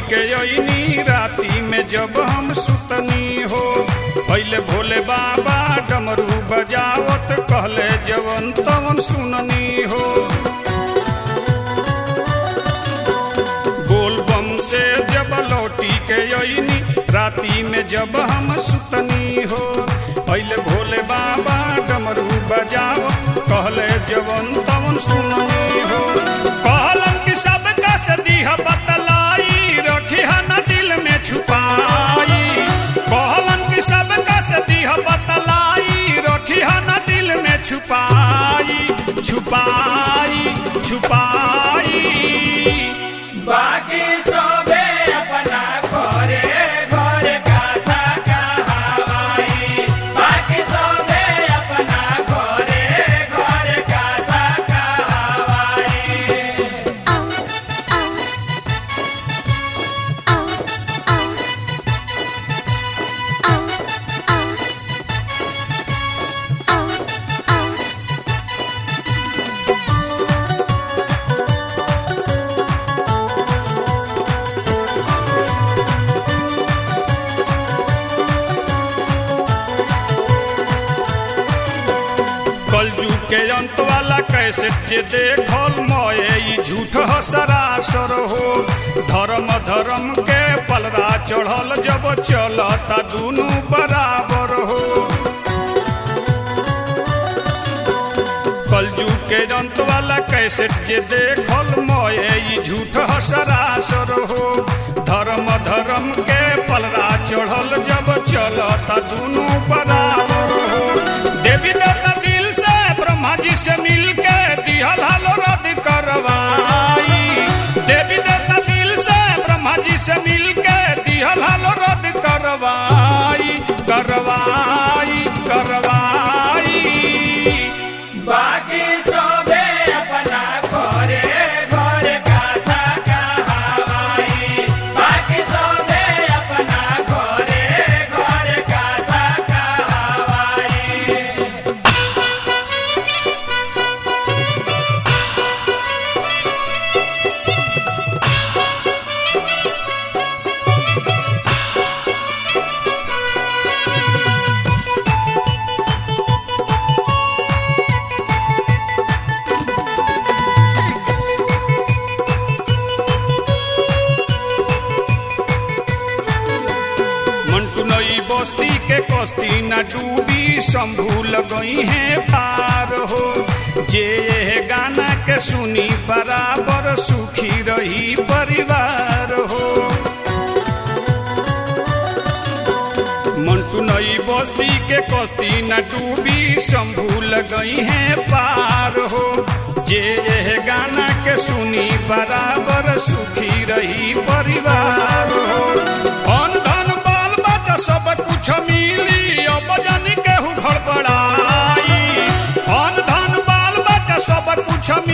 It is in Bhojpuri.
के अइनी राती में जब हम सुतनी हो। पहले भोले बाबा डमरू बजावत कहले जवन तवन सुननी हो। बोल बम से जब लौटी के अइनी राती में जब हम सुतनी हो। पहले भोले बाबा डमरू बजावत कहले जवन तवन सुननी हो। कहलन कि सबका से दीह बतलाई रखी न दिल में छुपाई। कहलन कि सबका से दीह बतलाई रखी न दिल में छुपाई छुपाई छुपाई। बाकी सबे अपना घरे घरे कथा कहावाई। बाकी सबे अपना घरे घरे कथा कहावाई। कलजू के अंत वाला कैसे जे देखल मोए ई झूठ हो सरासर हो। धर्म धर्म के पलरा चढ़ल जब चलता दुनू बराबर हो। कलजू के अंत वाला कैसे जे देखल मोए ई झूठ हो सरासर हो। धर्म धर्म के पलरा चढ़ल जब चलता दुनू बराबर हो। देवी देवता दिल से ब्रह्मा जी से मिलके दिहल हालो रद्द करवाई। देवी देवता दिल से ब्रह्मा जी से मिलके दिहल हालो रद्द करवाई करवाई करवाई। बाकी सबे अपना घरे घरे कथा कहावाई। बाकी सबे अपना घरे घरे कथा कहावाई। मंटू नई बस्ती के कस्ती न डूबी शंभू लगई है पार हो। जे ये गाना के सुनी बराबर सुखी रही परिवार हो। मंटू नई बस्ती के कस्ती न डूबी शंभू लगई है पार हो। जे ये गाना के सुनी बराबर सुखी रही परिवार हो। अन धन बाल बच्चा सब कुछ मिली अब जानी केहू घर बड़ाई। अन धन बाल बच्चा सब कुछ मिली